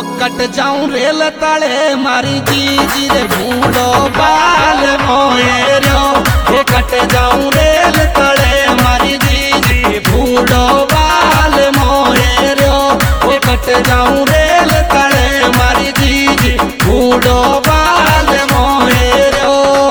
कट जाऊं रेल तले मारी जीजी रे भूडो बाल मोएरो वो कट जाऊं रेल तले मारी जीजी भूडो बाल मोएरो वो कट जाऊं रेल तले मारी जीजी भूडो बाल मोएरो।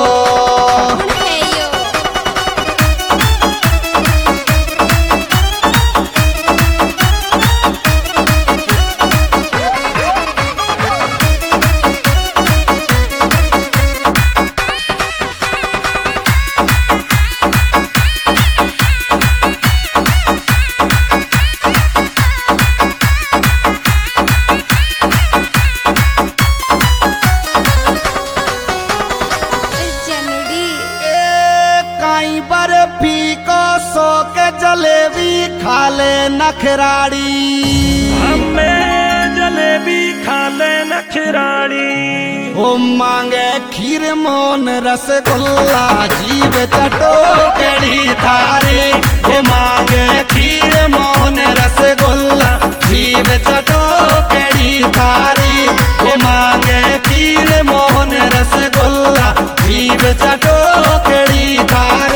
बर्फी को सो के जलेबी खा ले नखराड़ी हमें जलेबी खा ले नखराड़ी। वो मांगे खीर मोन रसगुल्ला जीव चटो कड़ी थारी वो मांगे खीर मोन रसगुल्ला जीव चटो कड़ी थारी वो मांगे खीर मोन रसगुल्ला जीव चटो कड़ी थारी।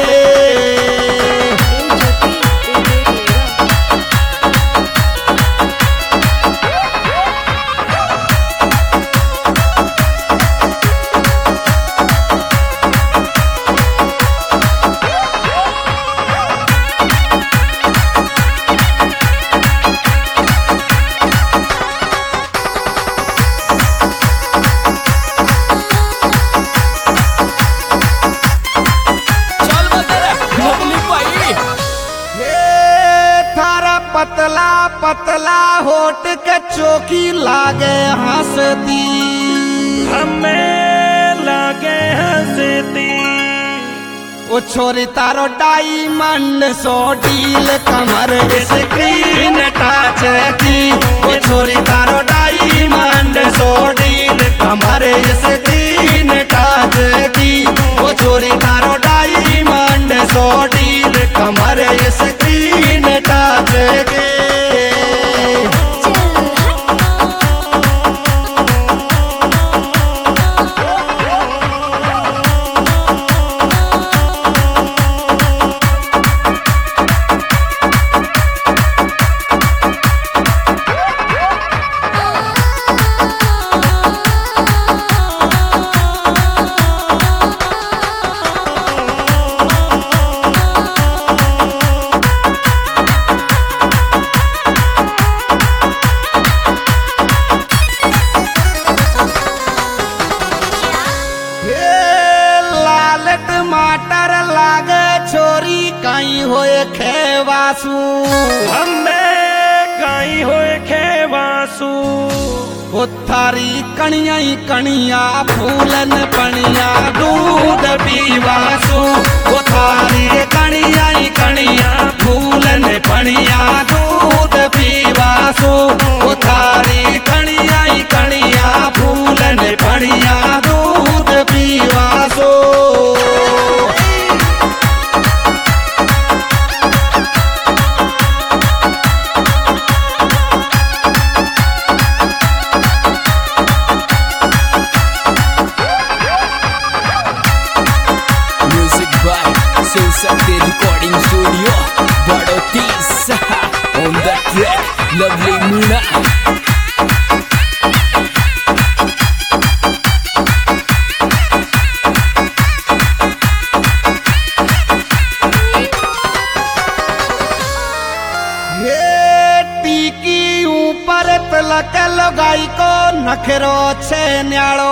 पतला पतला होट के चौकी लागे हंसती हमें लागे हंसती। वो छोरी तारो डायमंड सो डील कमर स्क्रीन टच की वो छोरी तारो डायमंड सो डील कमर स्क्रीन टच की वो छोरी तारो डायमंड सो डील कमर स्क्रीन टच की। टमाटर लागे छोरी काई होए खेवासू हमें काई होए खेवासू। वो थारी कणिया कणिया फूलन पणिया दूध पीवासू वो थारी कणिया कणिया फूलन पणिया दूध पीवासू वो थारी कणिया कणिया फूलन पणिया दूध पीवासू। Recording studio, Badotis on the track, lovely Muna. टीकी ऊपर तिलक लगाई को नखरो छे न्यालो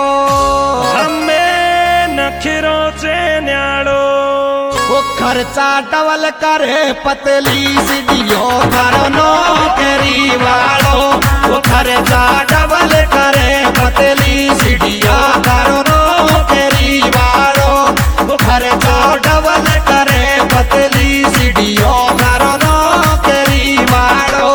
हमें नखरो छे न्यालो। वो खर्चा डबल करे पतली सीढ़ियो थारो नौकरी वालो वो खर्चा डबल करे पतली सीढ़ियो थारो नौकरी वालो वो खर्चा डबल करे पतली सीढ़ियो थारो नौकरी वालो।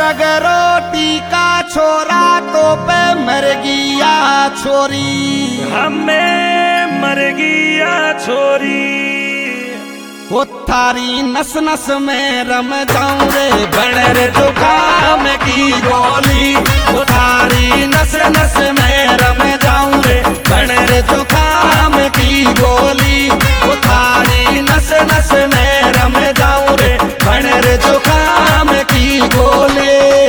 सगरोटी का छोरा तो पे मर गया छोरी हमें मर गया छोरी वो थारी नस नस में रम जाऊं रे बनर जुकाम की गोली वो थारी नस नस में रम जाऊं रे बनर जुकाम की गोली वो थारी नस नस में रम जाऊं रे बनर जुकाम की गोली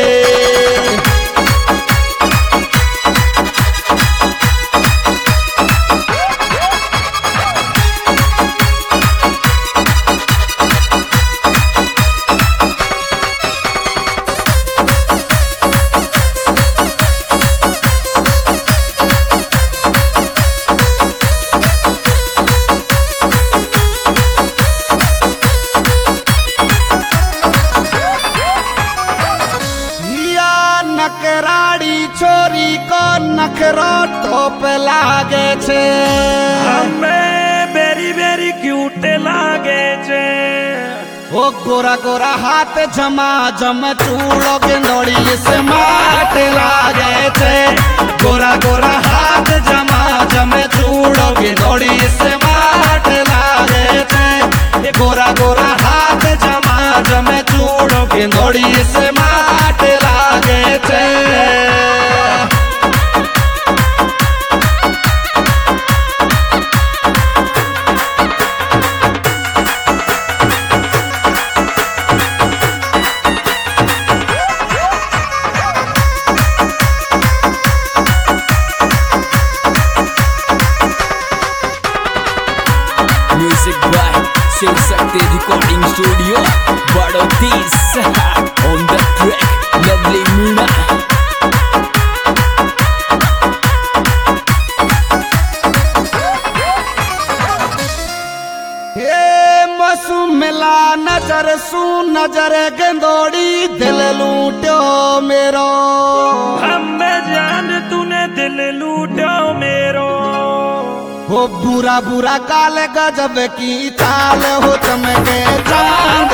नकराड़ी छोरी को नखरो टोप लागे छे हमें बेरी बेरी क्यूट लागे छे ओ गोरा गोरा हाथ जमा जम चूड़ो के नोड़ी से माट लागे छे गोरा गोरा हाथ जमा जम चूड़ो के नोड़ी से माट लागे छे गोरा गोरा हाथ जमा जम चूड़ो के नोड़ी से माट लागे छे Music by Shiv Shakti Recording Studio, Badoti on the track, lovely Meena. मसू मिला नजर सू नजर गेंदोड़ी दिल लूटो मेरो हमें जान तूने दिल लूटो मेरो हो बुरा बुरा काल गजब की चाल हो चमके चांद